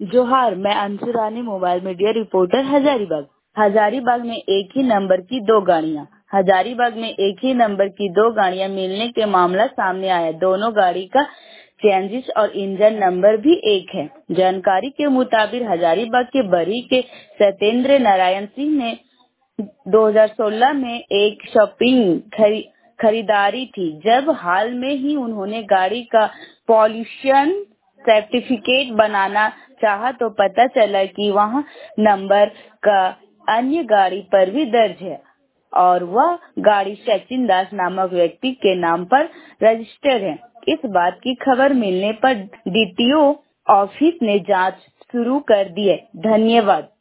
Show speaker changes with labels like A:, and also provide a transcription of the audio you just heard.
A: जोहार, मैं Anshu Rani, mobile media reporter, Hazaribagh. Hazaribagh में एक ही नंबर की दो गाड़ियां। हजारीबाग में एक ही नंबर की दो गाड़ियां मिलने के मामला सामने आया। दोनों गाड़ी का चेंजिस और इंजन नंबर भी एक है। जानकारी के मुताबिक हजारीबाग के बरी के सत्येंद्र नारायण सिंह ने 2016 में एक शॉपिंग खरीदारी थी, जब हाल में ही उन्होंने गाड़ी का पॉल्यूशन सर्टिफिकेट बनाना चाहा तो पता चला कि वहाँ नंबर का अन्य गाड़ी पर भी दर्ज है और वह गाड़ी सचिन दास नामक व्यक्ति के नाम पर रजिस्टर्ड है। इस बात की खबर मिलने पर डीटीओ ऑफिस ने जांच शुरू कर दी है। धन्यवाद।